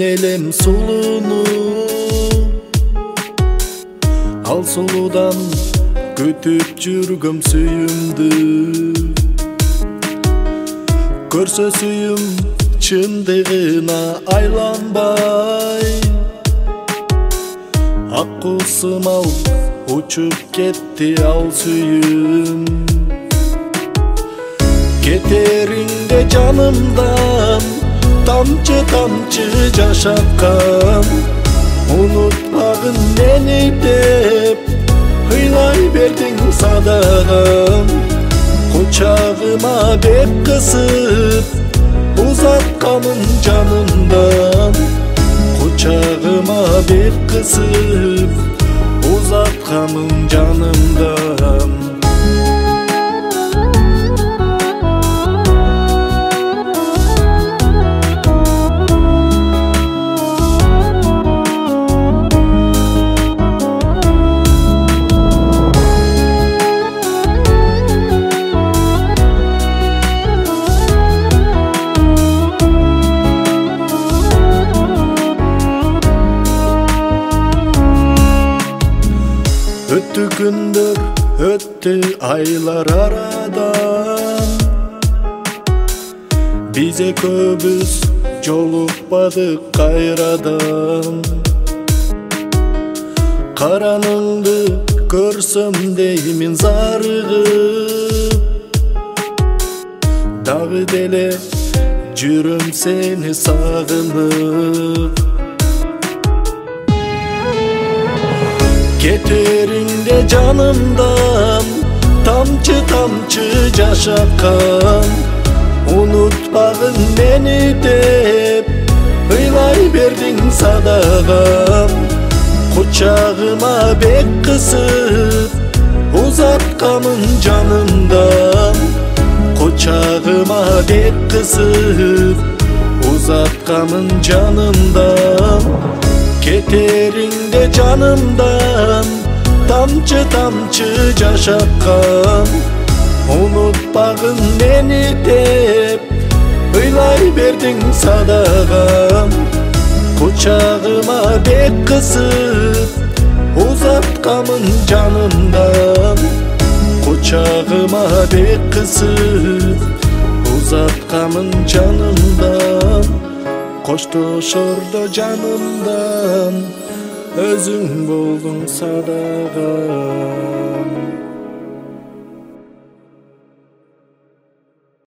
элем сулууну, ал сулуудан күтүп жүргөм сүйүмдү. Көрсө сүйүм чындыгына айланбай, ак куусумал учуп кетти ал сүйүм. Кетериңде жанымдан тамчы тамчы жаш аккан, унутпагын мени деп ыйлай бердиң садагам. Кучагыма бет кысып узаткамын жанымдан, кучагыма бет кысып узаткамын жанымдан. Өттү күндөр, өттү айлар арадан, биз экөөбүз жолукпадык кайрадан. Караныңды көрсөм деймин зарыгып, дагы деле жүрөм сени сагынып. Кетериңде жанымдан тамчы тамчы жаш аккан, унутпагын мени деп ыйлай бердиң садагам. Кучагыма бет кысып узаткамын жанымдан, кучагыма бет кысып узаткамын жанымдан. Кетериңде жанымдан тамчы тамчы жаш аккан, унутпагын мени деп ыйлай бердиң садагам. Кучагыма бет кысып узаткамын жанымдан, кучагыма бет кысып узаткамын жанымдан. Коштошордо жанымдан өзүң болдуң садагам.